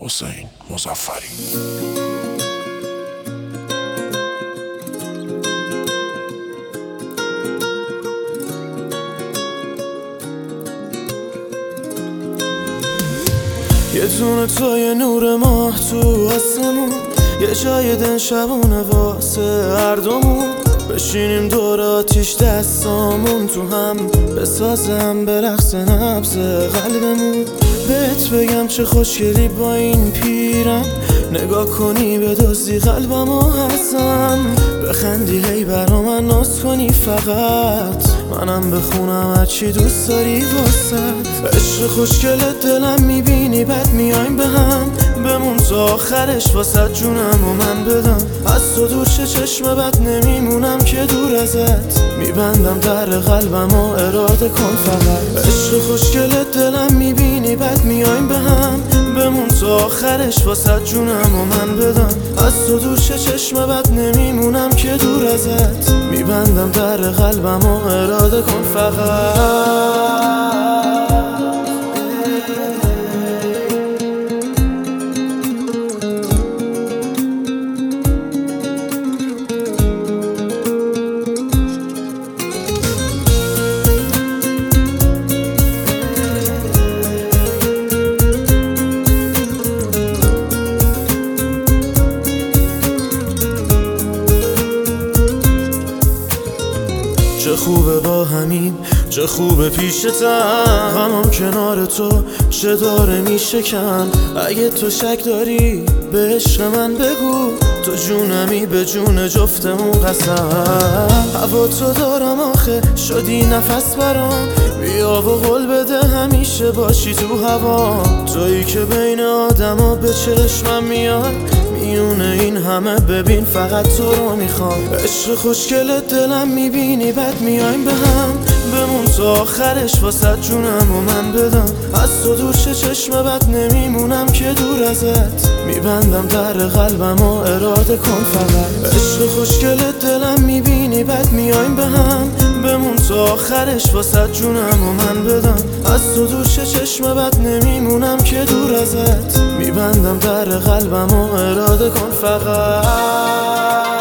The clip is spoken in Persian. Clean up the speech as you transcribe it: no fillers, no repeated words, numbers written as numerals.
حسین مظفری. یه دونه تو یه نور ماه تو آسمون، یه جای دن شبونه واسه هر دومون. بشینیم دور آتیش دستامون تو هم بسازم به رقص نبض قلبمون. بهت بگم چه خوشگلی با این پیرم، نگاه کنی به دزدی قلبمو هستم. بخندی هی برا من ناز کنی فقط، منم بخونم هرچی دوست داری واسد. عشق خوشگل دلم میبینی بعد میایم به هم، بمون تا آخرش واسد جونم و من بدم. از تو دور چه چشم بد نمیمونم که دور ازت، میبندم در قلبم و اراده کن فقط. عشق خوشگل دلم میبینی بعد میایم به هم، بمون تا آخرش واسد جونم و من بدم. از تو دور چه چشم بد نمیمونم که دور ازت، میبندم در قلبم و اراده کن فقط. چه خوبه با همین، چه خوبه پیشتم، غمم کنار تو چه داره میشکن. اگه تو شک داری به عشق من بگو، تو جونمی به جون جفتمون قسم. هوا تو دارم آخه شدی نفس برام، بیا و قول بده همیشه باشی تو هوا. تویی که بین آدما به چشمم میاد، میونه این همه ببین فقط تو رو میخوام. عشق خوشگل دلم میبینی بعد میایم به هم، بمون تا آخرش واسد جونم و من بدم. از تو دور چه چشم بد نمیمونم که دور ازت، میبندم در قلبم و اراده کن فقط. عشق خوشگل دلم میبینی بعد میایم به هم، بمون تا آخرش واسد جونم و من بدم. از تو دور چه چشم بد نمیمونم که دور ازت، میبندم در قلبم و اراده کن فقط.